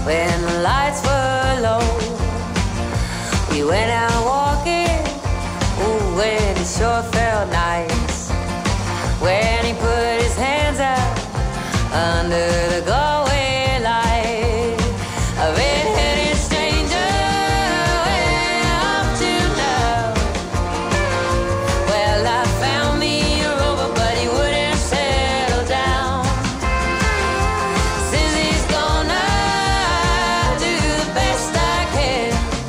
when the lights were low. We went out walking, ooh, and it sure felt nice when he put his hands out under the Galway light. A red-headed stranger, way up to now. Well, I found me a rover, but he wouldn't settle down. Since he's gone, I do the best I can,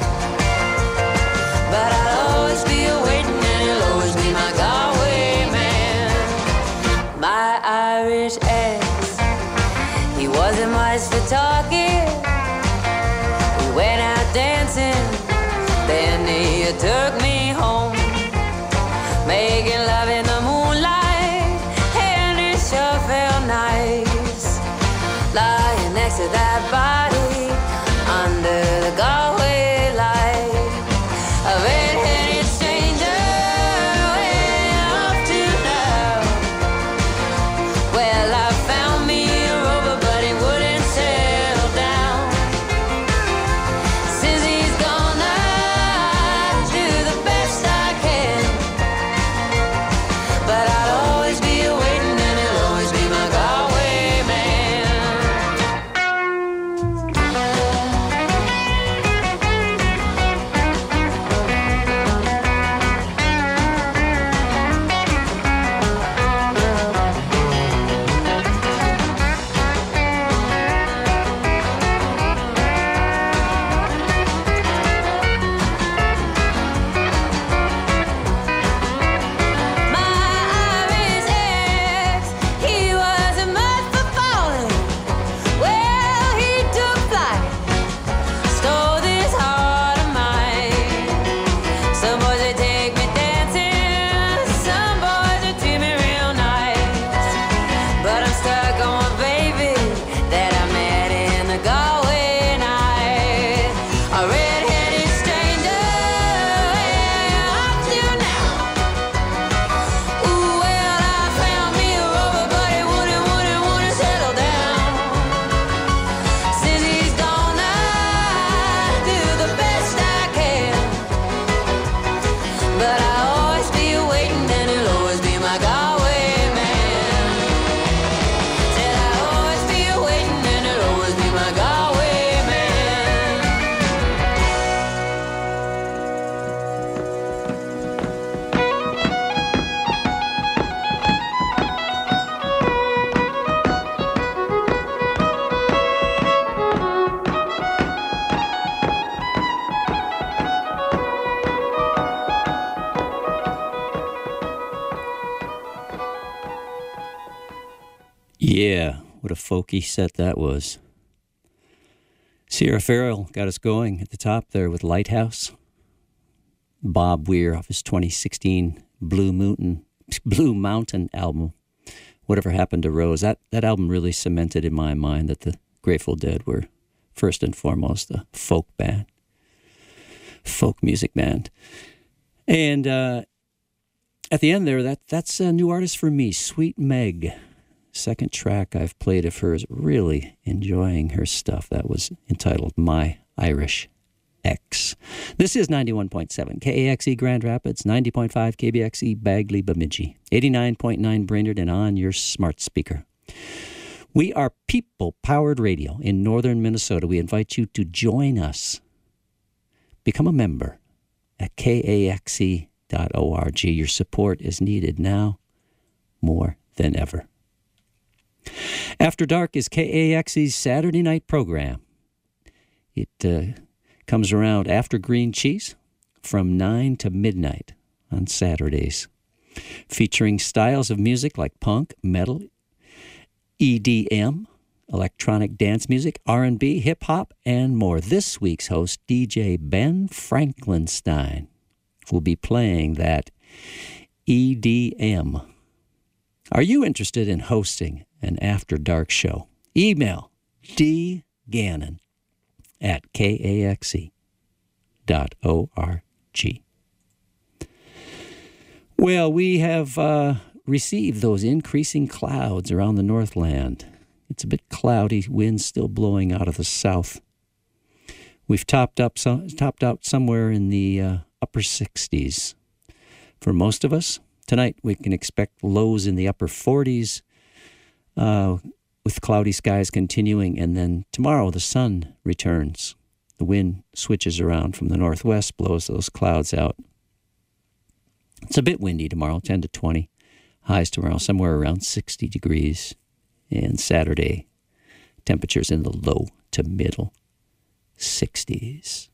but I'll always be waiting, and he'll always be my Galway man. My Irish ex, he wasn't much for talking. We went out dancing, then he took me home, making love in the moonlight, and it sure felt nice, lying next to that body under the Galway light. A red-headed stranger, way up to now. Well, I found me a rover, but he wouldn't settle down. Since he's gone, I do the best I can, but I'll always be waiting, and he'll always be my Galway man. My Irish ex, he wasn't much for falling. Well, he took flight, stole this heart of mine. Some boys they take me dancing, some boys they treat me real nice, but I'm stuck on one baby that I met in the Galway night. A red-headed stranger, way up to now. Ooh, well, I found me a rover, but he wouldn't settle down. Since he's gone, I do the best I can, but I'll always be waiting, and he'll always be my Galway man. Said I'll always be waiting, and he'll always be my Galway man. Yeah, what a folky set that was. Sierra Farrell got us going at the top there with Lighthouse. Bob Weir off his 2016 Blue Mountain album, Whatever Happened to Rose. That album really cemented in my mind that the Grateful Dead were first and foremost a folk band, folk music band. And at the end there, that's a new artist for me, Sweet Meg. Second track I've played of hers, really enjoying her stuff. That was entitled My Irish X. This is 91.7 KAXE Grand Rapids, 90.5 KBXE Bagley Bemidji, 89.9 Brainerd, and on your smart speaker. We are people-powered radio in northern Minnesota. We invite you to join us. Become a member at kaxe.org. Your support is needed now more than ever. After Dark is KAXE's Saturday night program. It comes around after Green Cheese from 9 to midnight on Saturdays, featuring styles of music like punk, metal, EDM, electronic dance music, R&B, hip-hop, and more. This week's host, DJ Ben Franklinstein, will be playing that EDM. Are you interested in hosting an After Dark show? Email dgannon@kaxe.org. Well, we have received those increasing clouds around the Northland. It's a bit cloudy, winds still blowing out of the south We've topped out somewhere in the upper 60s. For most of us, tonight we can expect lows in the upper 40s with cloudy skies continuing, and then tomorrow the sun returns. The wind switches around from the northwest, blows those clouds out. It's a bit windy tomorrow, 10 to 20. Highs tomorrow somewhere around 60 degrees. And Saturday, temperatures in the low to middle 60s.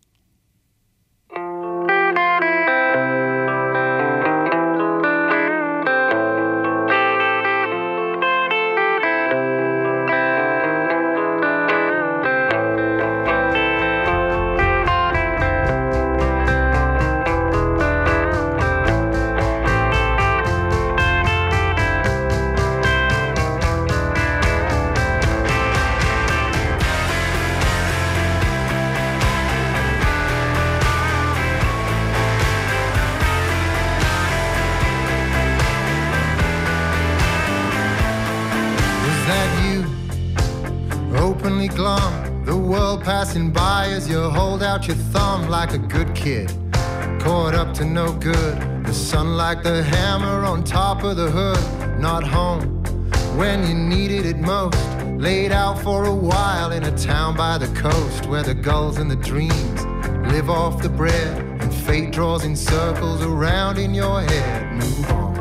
Glum, the world passing by as you hold out your thumb like a good kid, caught up to no good. The sun like the hammer on top of the hood, not home when you needed it most. Laid out for a while in a town by the coast where the gulls and the dreams live off the bread and fate draws in circles around in your head. Move on.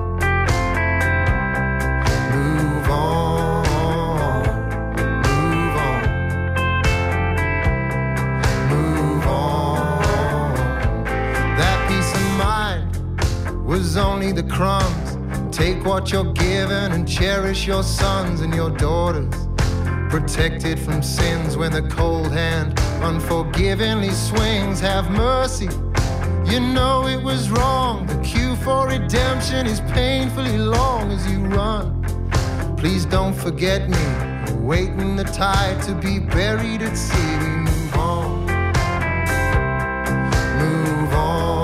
Move on. Was only the crumbs. Take what you're given and cherish your sons and your daughters. Protected from sins when the cold hand unforgivingly swings. Have mercy, you know it was wrong. The queue for redemption is painfully long as you run. Please don't forget me, waiting the tide to be buried at sea. We move on. Move on.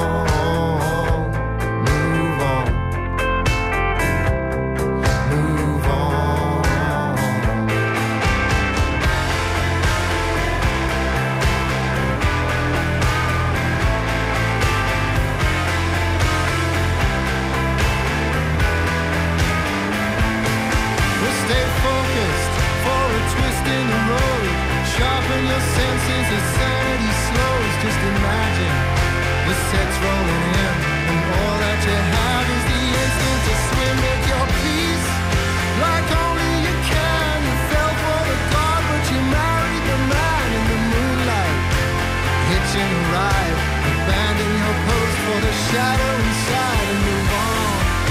Sets rolling in, and all that you have is the instinct to swim. Make your peace like only you can. You fell for the God, but you married the man in the moonlight. Hitching a ride, abandon your post for the shadow inside and move on.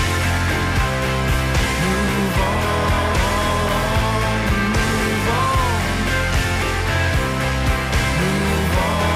Move on. Move on. Move on.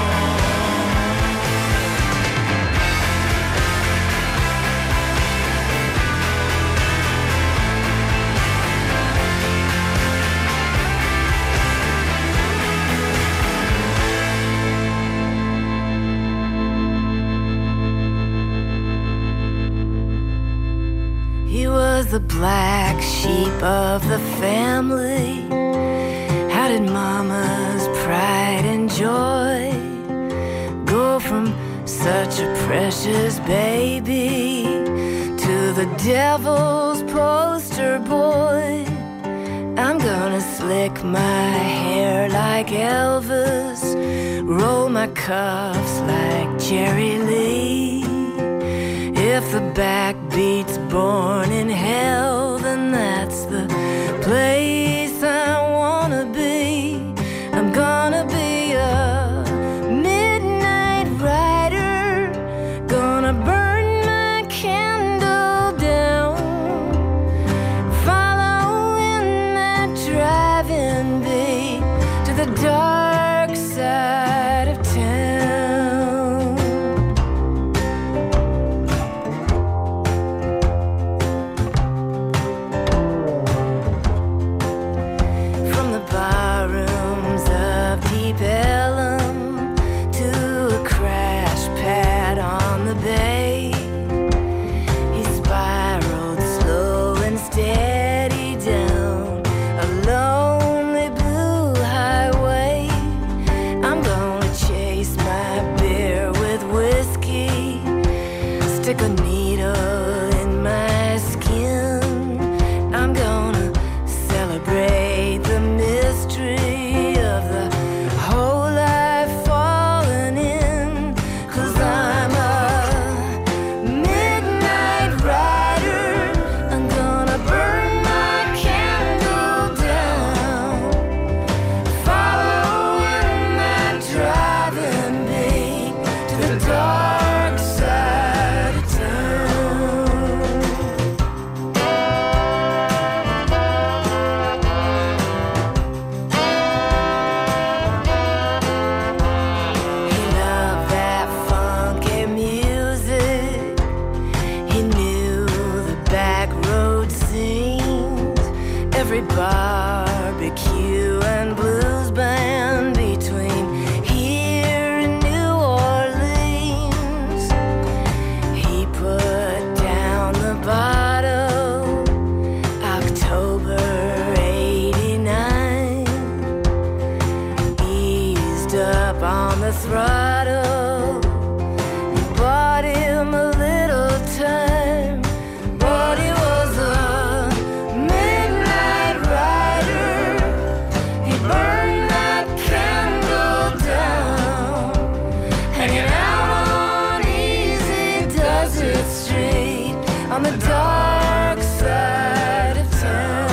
The black sheep of the family. How did mama's pride and joy go from such a precious baby to the devil's poster boy? I'm gonna slick my hair like Elvis, roll my cuffs like Jerry Lee. If the backbeat's born in hell, then that's the place I wanna be. I'm gonna be a midnight rider, gonna burn my candle down, following that driving beat to the dark side of town. Lonely blue highway. eased up on the throttle. You bought him a little time, but he was a midnight rider. He burned that candle down, hanging out on easy Desert Street on the dark side of town.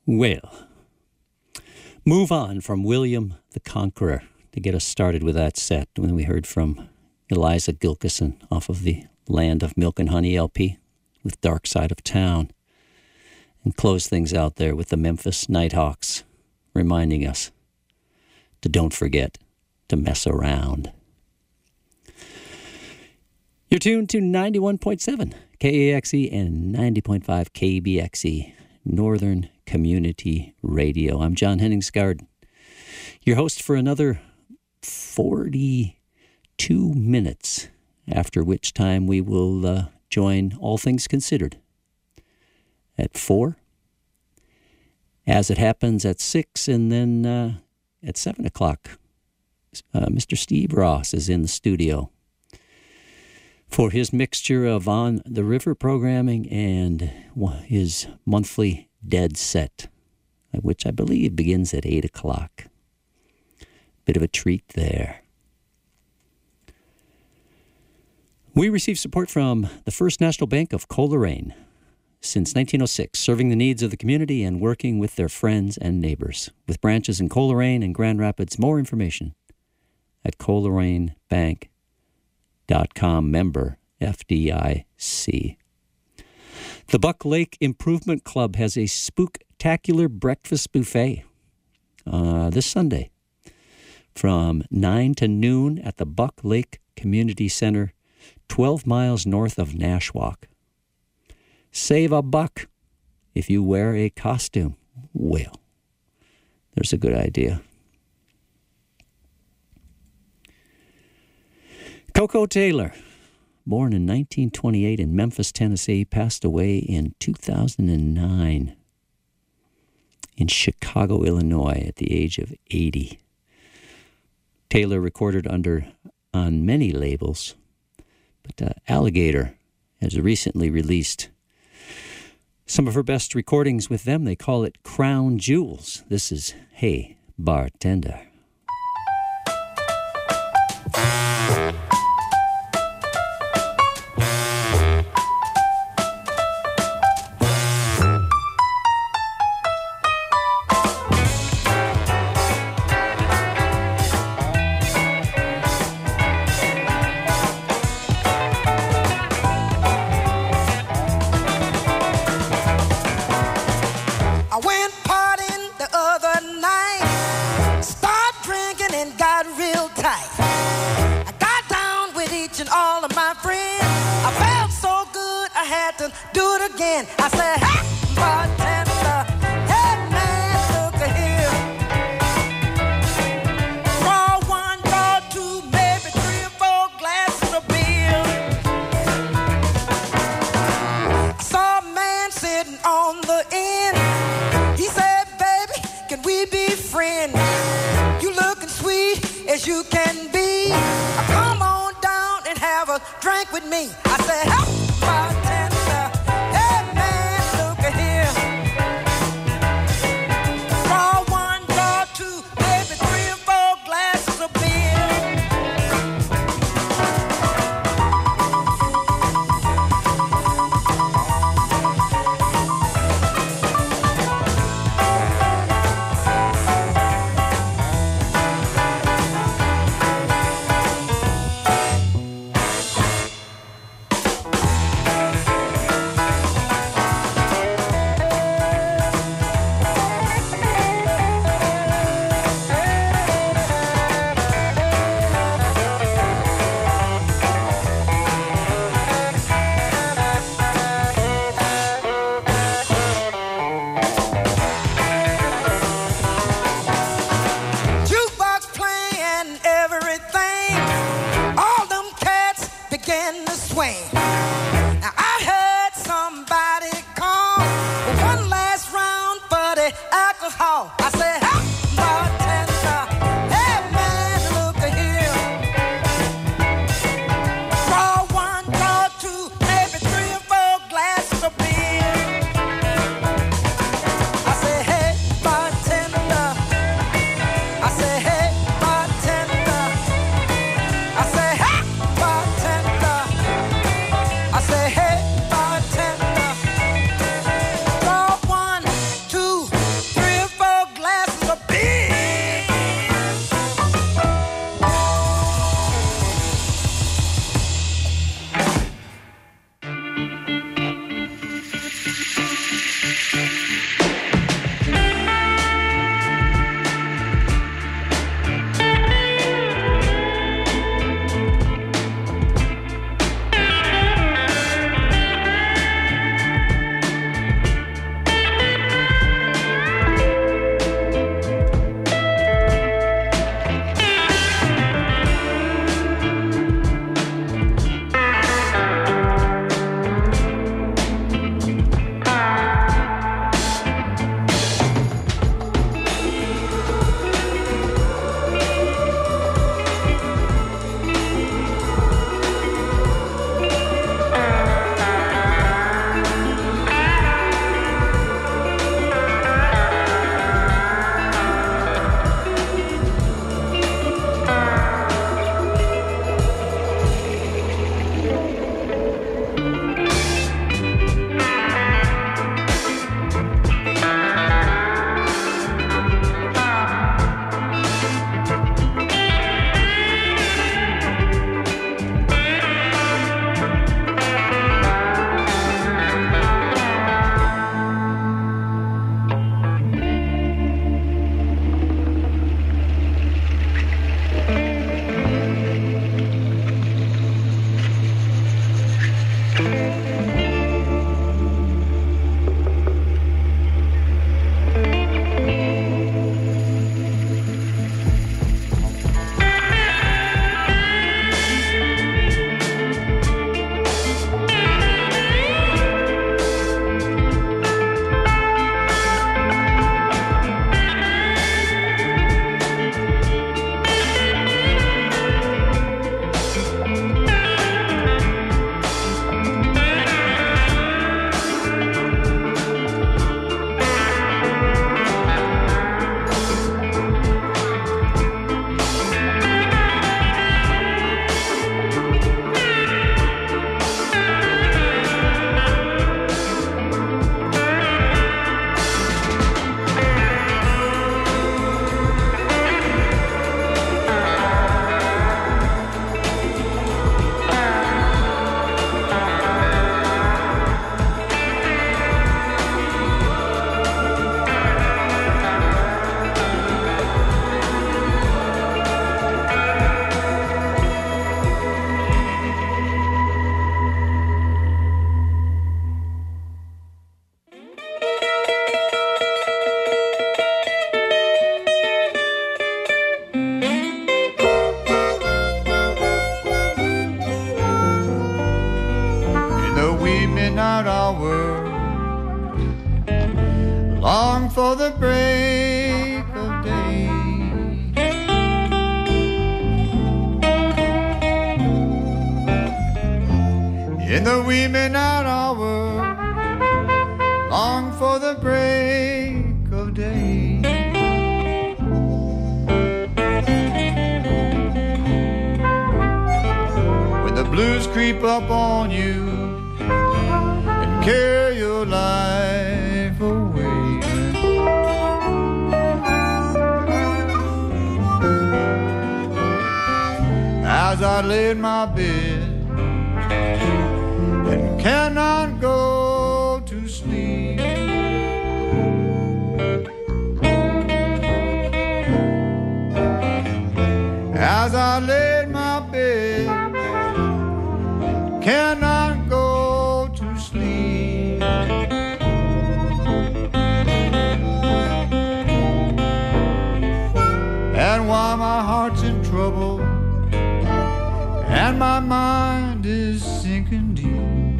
Well, Move On from William the Conqueror to get us started with that set. When we heard from Eliza Gilkyson off of the Land of Milk and Honey LP with Dark Side of Town. And close things out there with the Memphis Nighthawks, reminding us to don't forget to mess around. You're tuned to 91.7 KAXE and 90.5 KBXE, Northern Community Radio. I'm John Henningsgaard, your host for another 42 minutes, after which time we will join All Things Considered at 4, as it happens at 6, and then at 7 o'clock, Mr. Steve Ross is in the studio for his mixture of On the River programming and his monthly Dead set, which I believe begins at 8 o'clock. Bit of a treat there. We receive support from the First National Bank of Coleraine since 1906, serving the needs of the community and working with their friends and neighbors. With branches in Coleraine and Grand Rapids, more information at ColeraneBank.com, member FDIC. The Buck Lake Improvement Club has a spooktacular breakfast buffet this Sunday from 9 to noon at the Buck Lake Community Center, 12 miles north of Nashwauk. Save $1 if you wear a costume. Well, there's a good idea. Coco Taylor, born in 1928 in Memphis, Tennessee, passed away in 2009 in Chicago, Illinois, at the age of 80. Taylor recorded on many labels, but Alligator has recently released some of her best recordings with them. They call it Crown Jewels. This is Hey Bartender. I said, hey, bartender, hey, man, look here. Draw 1, draw 2, maybe 3 or 4 glasses of beer. I saw a man sitting on the end. He said, baby, can we be friends? You looking sweet as you can be. Come on down and have a drink with me. I said, hey, bartender. midnight hour, long for the break of day. In the wee midnight hour, long for the break of day. When the blues creep up on you and carry your life away, as I lay in my bed and cannot go to sleep, as I lay in my bed, cannot go to sleep. And while my heart's in trouble and my mind is sinking deep,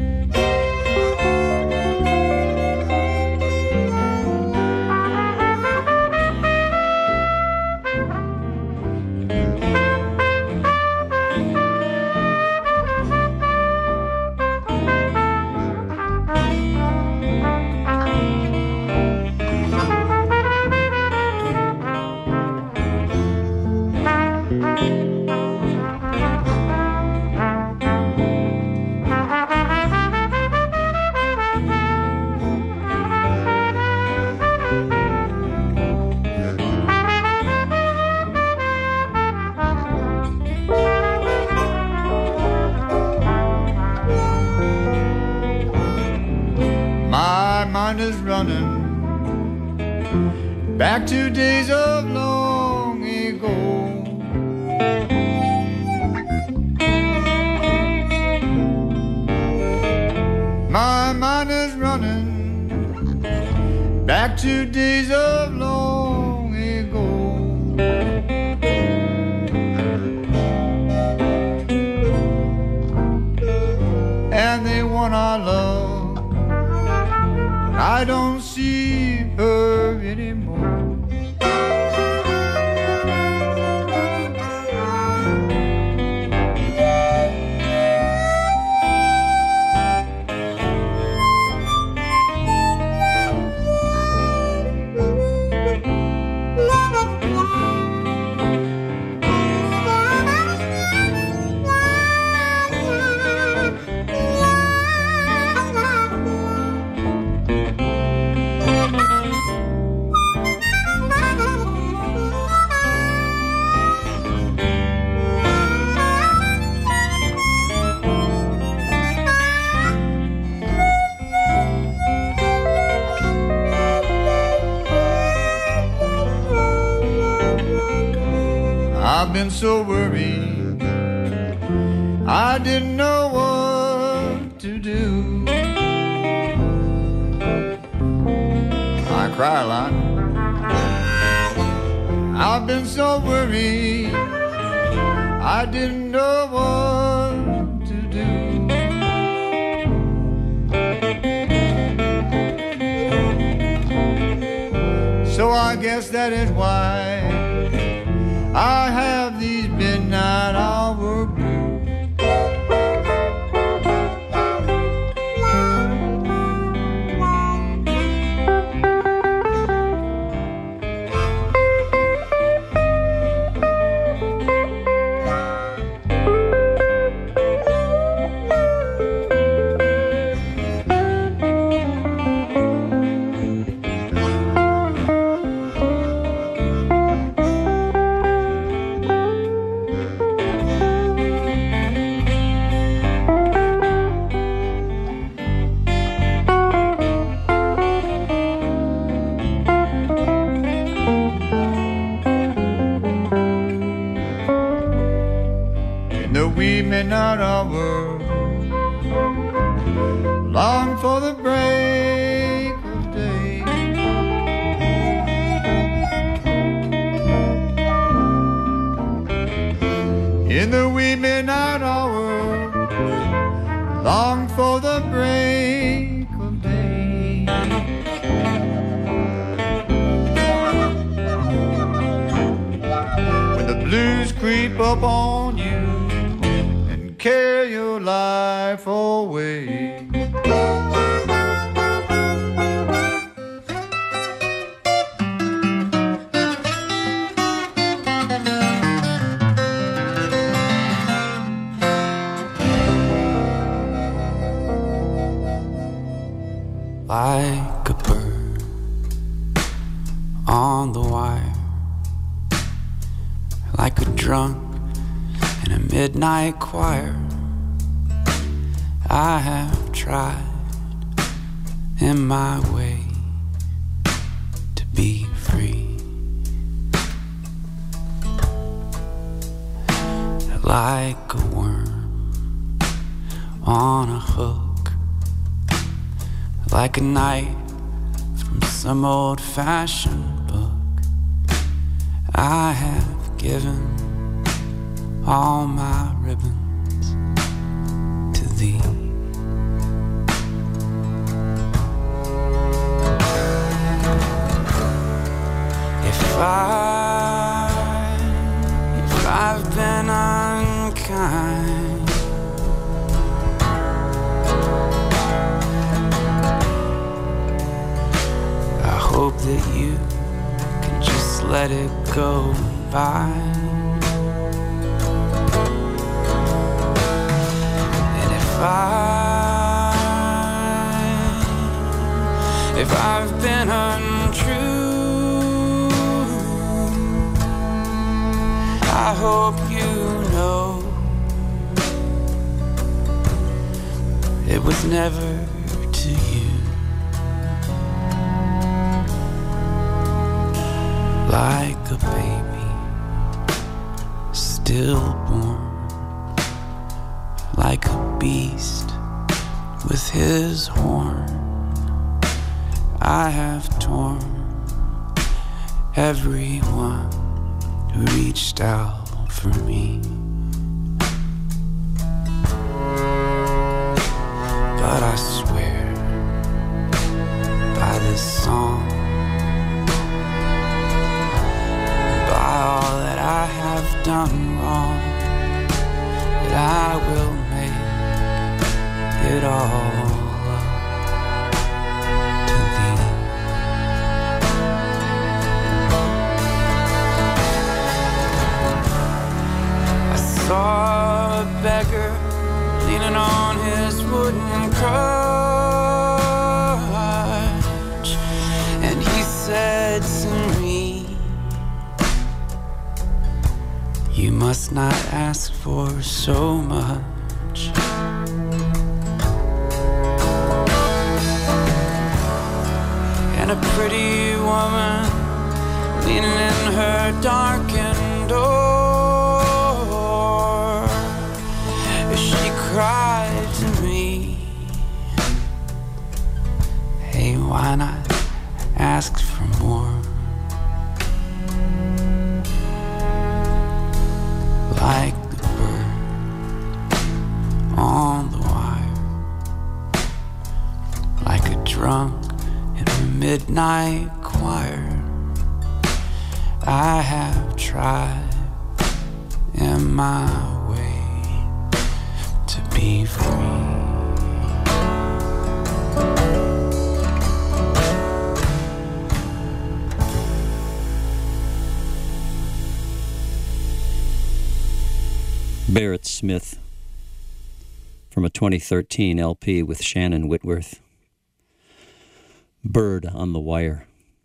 is running back to days of long ago. My mind is running back to days of long ago. And the one I love, I don't see her anymore. I've been so worried, I didn't know what to do. I cry a lot. I've been so worried, I didn't know what to do. So I guess that is why I have these midnight hour blues. Midnight hour, long for the break of day. In the wee midnight hour, long for the break up on you and carry your life away. Like a bird on the wire, like a drunk in a midnight choir. I have tried in my way to be free. Like a worm on a hook, like a knight from some old-fashioned book. I have given all my ribbons to thee. If I've been unkind, I hope that you can just let it go by. And if I've been untrue, I hope you know it was never to you. Like a baby stillborn, like a beast with his horn, I have torn everyone who reached out for me. But I swear by this song, by all that I have done wrong, that I will make it all up to thee. I saw a beggar leaning on his wooden crutch, and he said to me, you must not ask for so much. And a pretty woman leaning in her darkened door, she cried to me, hey, why not ask for more? Like the bird on the wire, like a drunk in a midnight choir, I have tried in my way to be free. Barrett Smith from a 2013 LP with Shannon Whitworth. Bird on the Wire.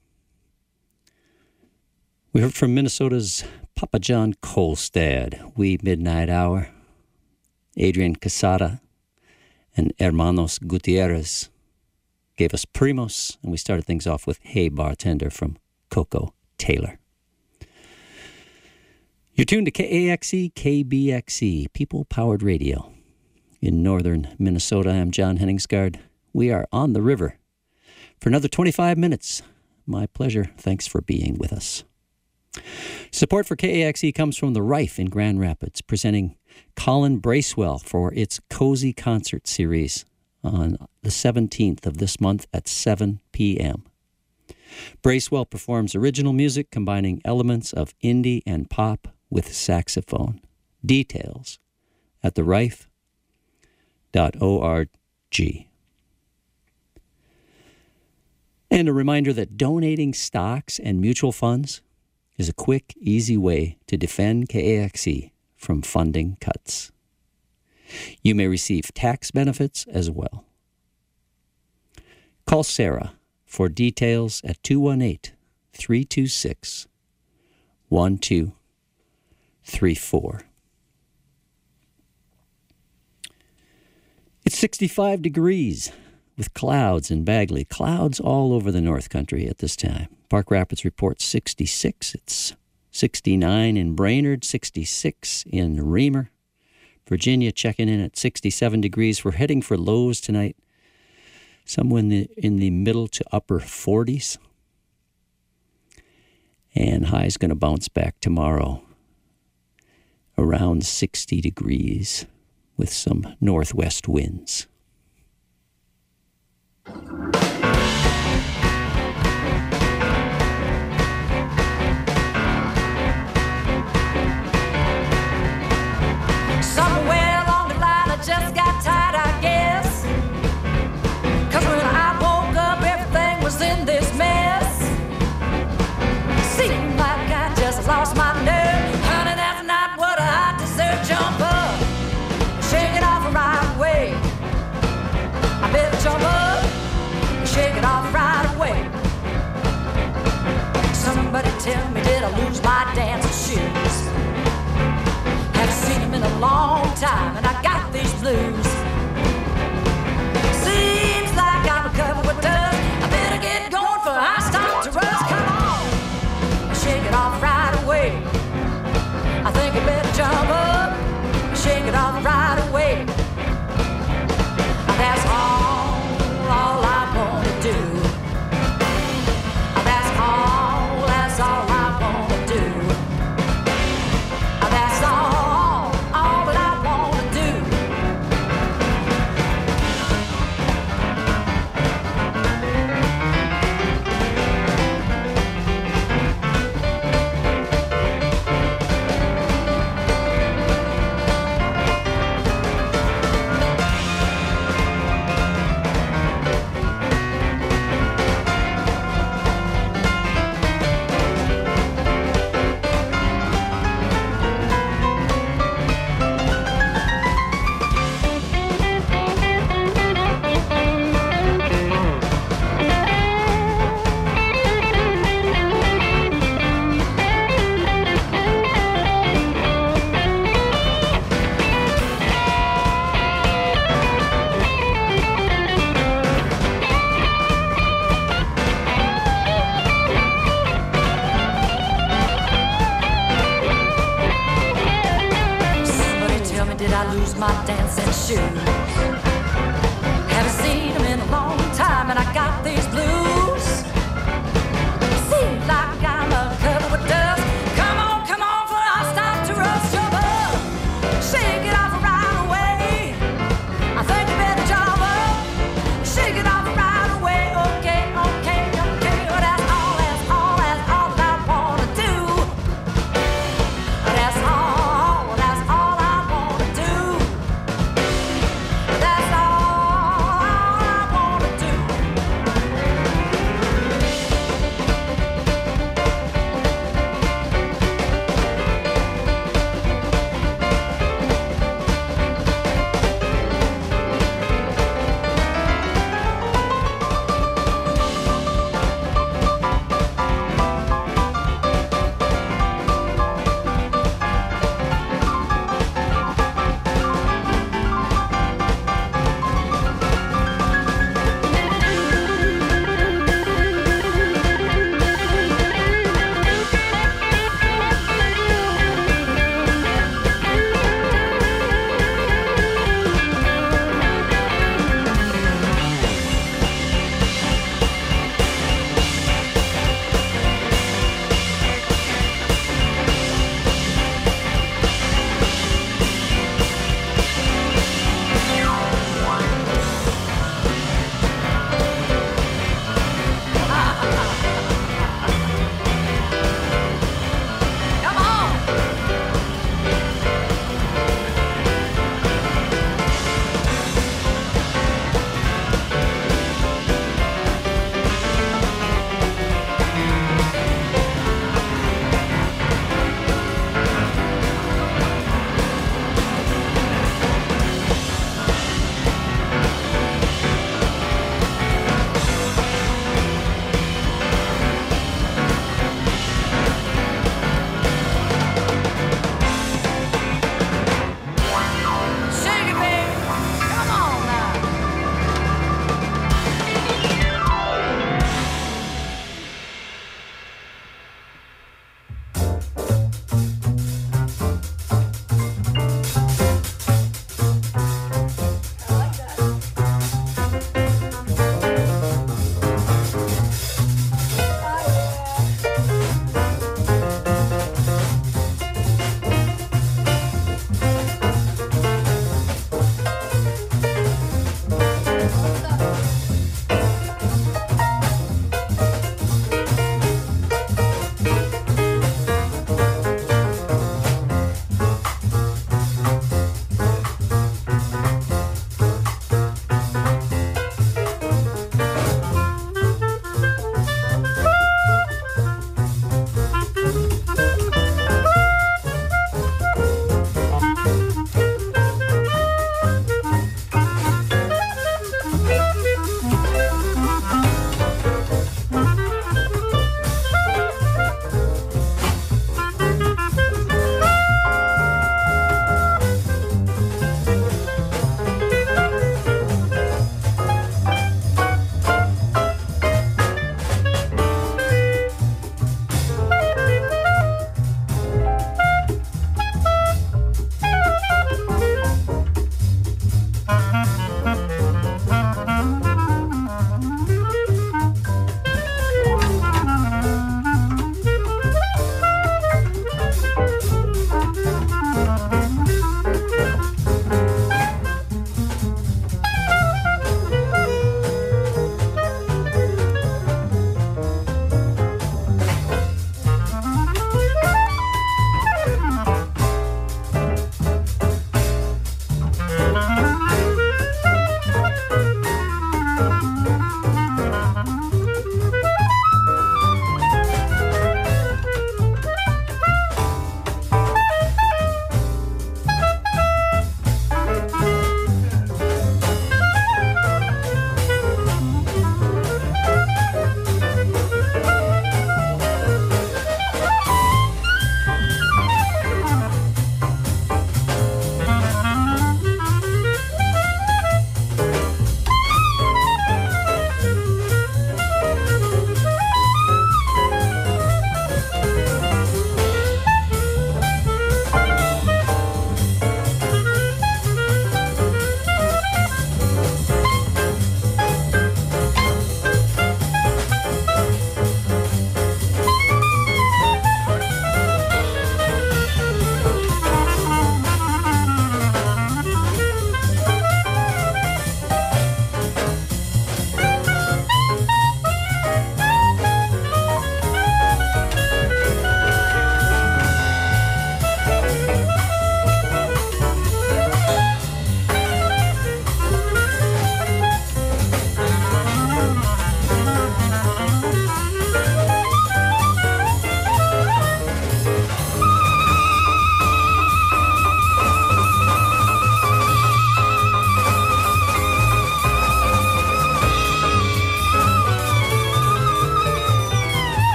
We heard from Minnesota's Papa John Kolstad, Wee Midnight Hour. Adrian Casada and Hermanos Gutierrez gave us Primos, and we started things off with Hey Bartender from Coco Taylor. You're tuned to KAXE, KBXE, People-Powered Radio. In northern Minnesota, I'm John Henningsgaard. We are on the river for another 25 minutes. My pleasure. Thanks for being with us. Support for KAXE comes from The Rife in Grand Rapids, presenting Colin Bracewell for its Cozy Concert Series on the 17th of this month at 7 p.m. Bracewell performs original music combining elements of indie and pop with saxophone. Details at therife.org. And a reminder that donating stocks and mutual funds is a quick, easy way to defend KAXE from funding cuts. You may receive tax benefits as well. Call Sarah for details at 218-326-1234. It's 65 degrees with clouds in Bagley. Clouds all over the North Country at this time. Park Rapids reports 66. It's 69 in Brainerd, 66 in Reamer. Virginia checking in at 67 degrees. We're heading for lows tonight, somewhere in the middle to upper 40s. And high's going to bounce back tomorrow around 60 degrees with some northwest winds. Somewhere along the line I just got tired, I guess. 'Cause when I woke up everything was in this mess. Seemed like I just lost my nerve. Honey, that's not what I deserve. Jump up, shake it off right away. I better jump up, shake it off right away. Somebody tell me, did I lose my dancing shoes? Haven't seen them in a long time, and I got these blues. Seems like I'm covered with dust. I better get going for I start to rust. Come on, shake it off right away. I think I better jump up, shake it off right away. That's all I wanna do. That's all I wanna do. That's all that I wanna do. Somebody tell me, did I lose my dancing shoes? Haven't seen them in a long time, and I got these blues. Seems like I'm covered with dust. Come on, for I start to rust. Jump up, shake it off right away. I think you better jump up, shake it off right away. Okay. Well, that's all that I wanna do. That's all I wanna do. That's all I wanna do.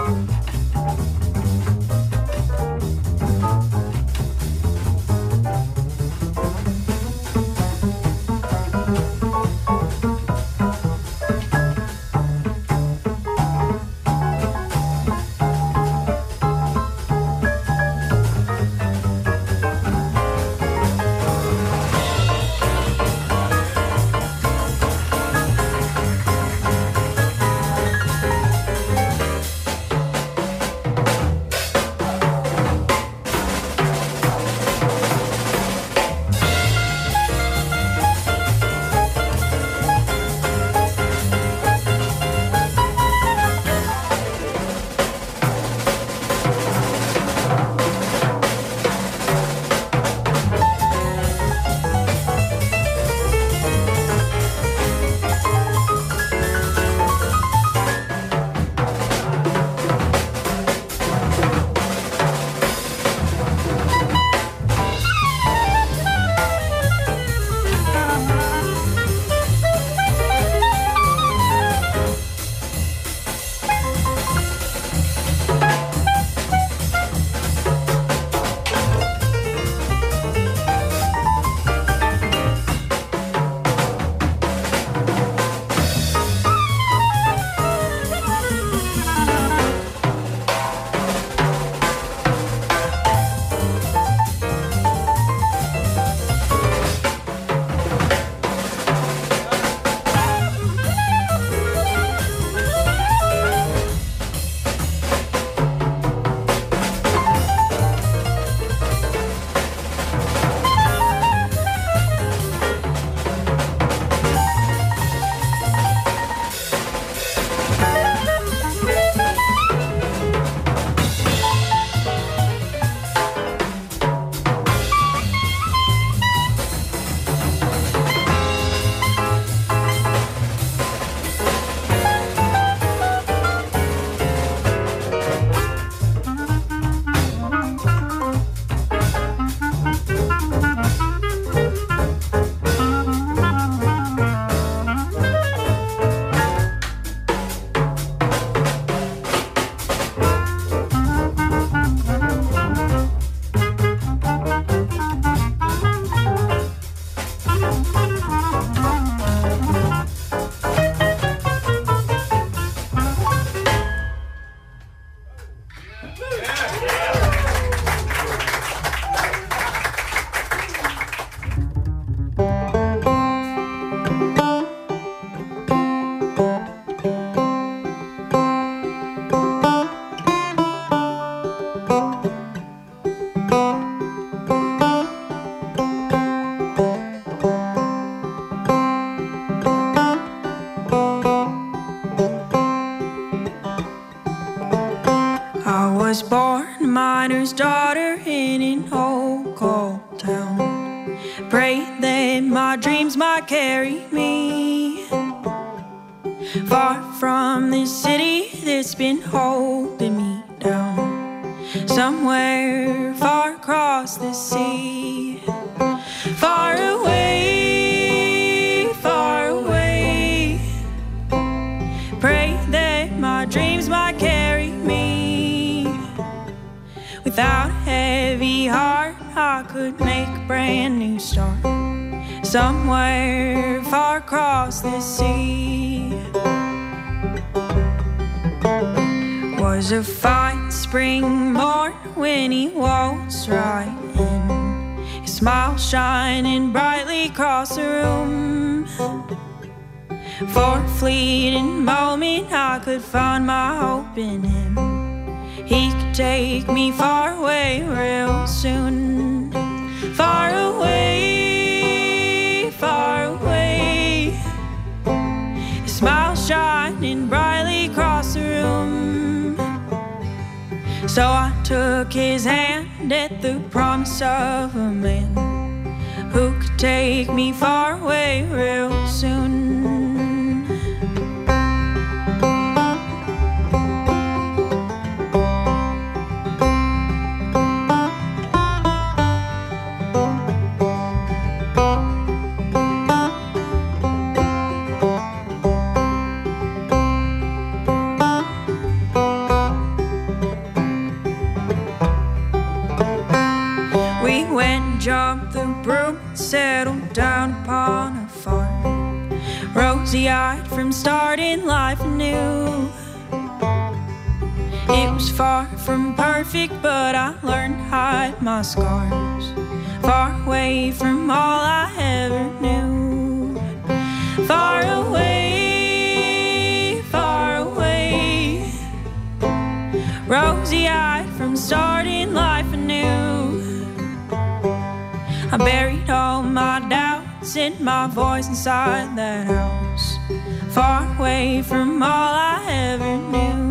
was born a miner's daughter in an old coal town. Pray that my dreams might carry me far from this city that's been holding me down. Somewhere far across the sea, far away, far away. Pray that my dreams might carry me. Without a heavy heart, I could make a brand new start. Somewhere far across the sea. Was a fine spring morning when he walks right in, his smile shining brightly across the room. For a fleeting moment I could find my hope in him. He could take me far away real soon. Far away, far away. His smile shining brightly across the room. So I took his hand at the promise of a man who could take me far away real soon. jumped the broom and settled down upon a farm, rosy-eyed from starting life anew. It was far from perfect, but I learned to hide my scars, far away from all I ever knew. Far away, far away, rosy-eyed from starting life anew. I buried all my doubts in my voice inside that house, far away from all I ever knew.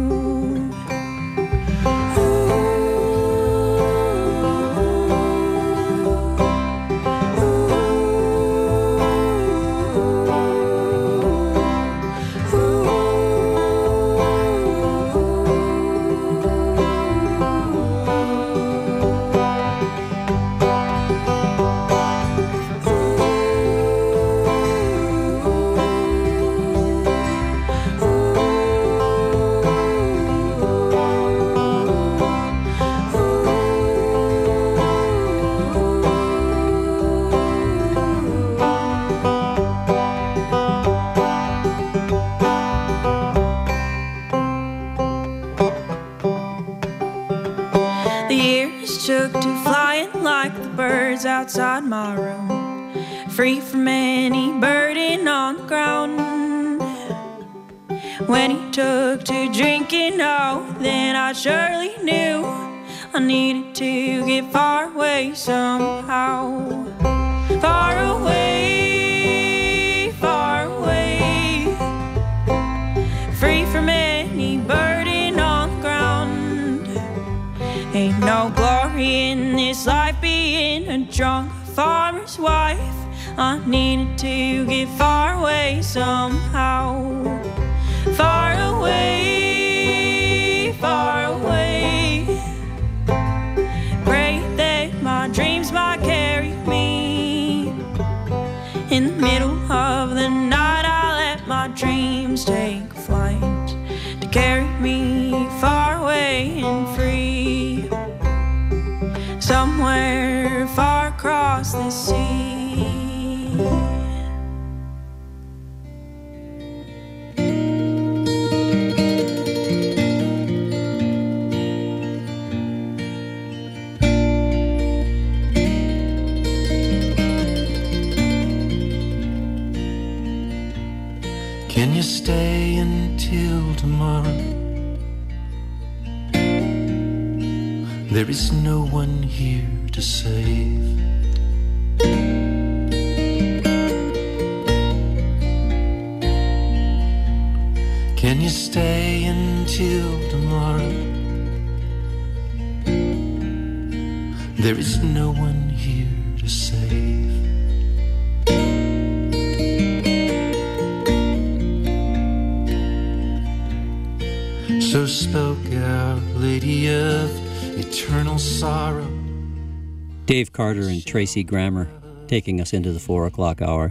Took to flying like the birds outside my room, free from any burden on the ground. When he took to drinking, oh, then I surely knew I needed to get far away somehow. Far away, free from any burden on the ground. Ain't no glory in this life being a drunk farmer's wife. I needed to get far away somehow. Far away, pray that my dreams might carry me. In the middle of the night I let my dreams take flight to carry me far away and free, somewhere far across the sea. Can you stay until tomorrow? There is no one here to save. Can you stay until tomorrow? There is no one here to save. So spoke Our Lady of Eternal Sorrow. Dave Carter and Tracy Grammer taking us into the 4 o'clock hour.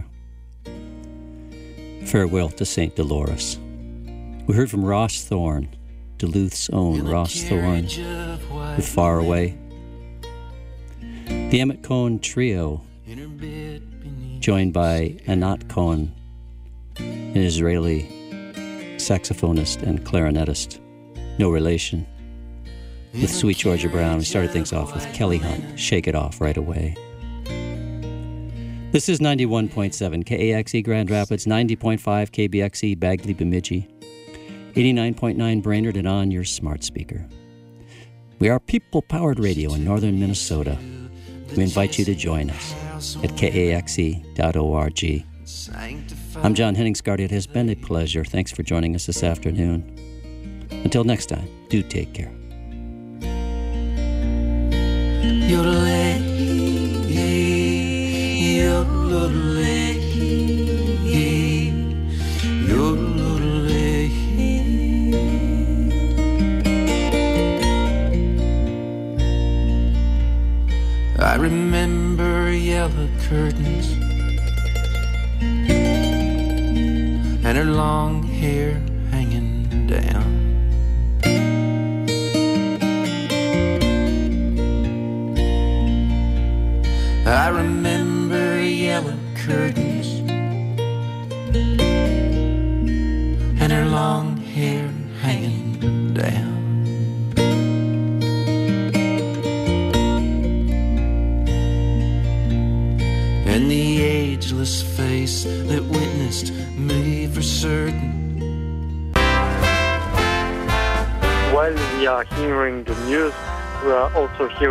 Farewell to St. Dolores. We heard from Ross Thorne, Duluth's own Ross Thorne, with Far Away. The Emmett Cohen Trio, joined by Anat Cohen, an Israeli saxophonist and clarinetist, no relation. With Sweet Georgia Brown, we started things off with Kelly Hunt, Shake It Off Right Away. This is 91.7 KAXE Grand Rapids, 90.5 KBXE Bagley Bemidji, 89.9 Brainerd, and on your smart speaker. We are people-powered radio in northern Minnesota. We invite you to join us at kaxe.org. I'm John Henningsgard. It has been a pleasure. Thanks for joining us this afternoon. Until next time, do take care. Yodelay, yodelay, yodelay. I remember yellow curtains and her long hair hanging down. I curtains, and her long hair hanging down. And the ageless face that witnessed me for certain. While we are hearing the news, we are also hearing